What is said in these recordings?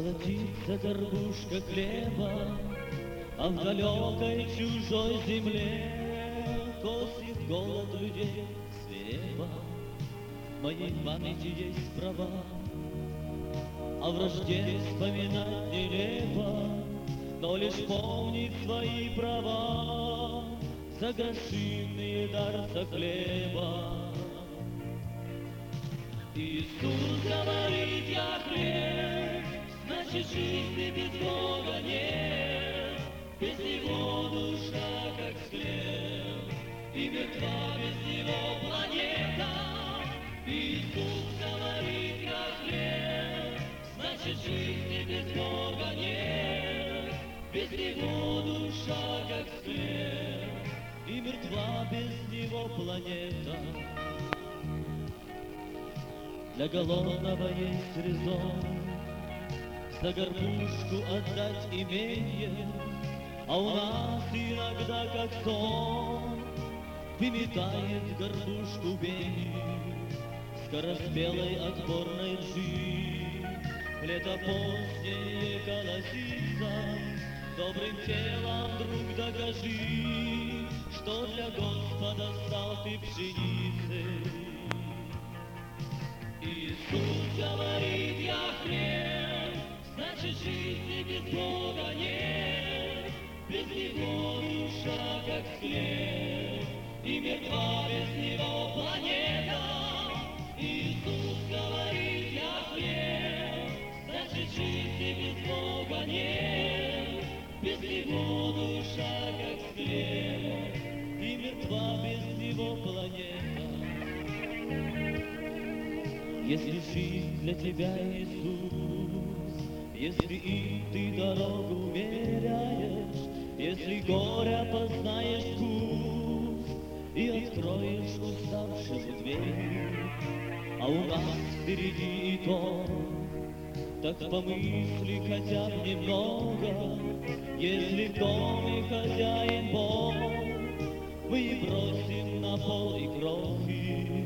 Золотится горбушка хлеба, а в далекой чужой земле косит голод людей свирепо. В моей памяти есть права, а вражде вспоминать нелепо, но лишь помнить свои права за грошинные дарца хлеба. Иисус говорит: я хлеб, значит жизни без Бога нет. Без Него душа как склеп, и мертва без Него планета. Иисус говорит: я хлеб, значит жизни без Бога нет. Без Него душа как склеп, и мертва без Него планета. Для голодного есть резон за горбушку отдать имение, а у нас иногда как сон выметает горбушку бей. Скороспелой отборной ржи лето позднее колосится. Добрым телом, друг, докажи, что для Господа стал ты пшеницей. Иисус говорит: я хлеб, значит жизни без Бога нет. Без Него душа как склеп, и мертва без Него планета. Иисус говорит: я хлеб, значит жизни без Бога нет. Без Него душа как склеп, и мертва без Него планета. Если жизнь для тебя Иисус, если им ты дорогу меряешь, если горя познаешь вкус и откроешь уставшему дверь, а у нас впереди и то, так помысли хотя бы немного. Если в доме хозяин Бог, мы и бросим на пол и крохи.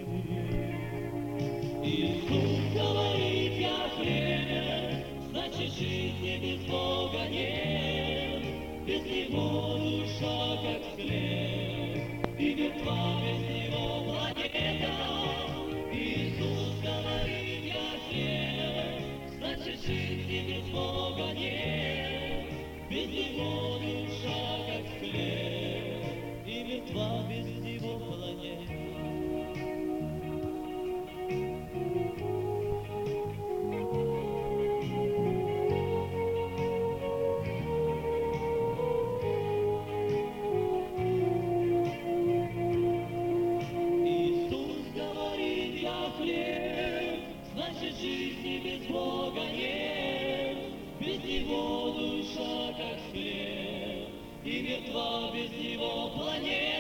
Иисус говорит: я хлеб, значит жизни без Бога нет. Без Него душа как склеп, и мертва без Него планета. Иисус говорит: я хлеб, значит жизни без Бога нет. Без Него душа как склеп, и мертва без Него планета. Значит жизни без Бога нет. Без Него душа как склеп, и мертва без Него планета.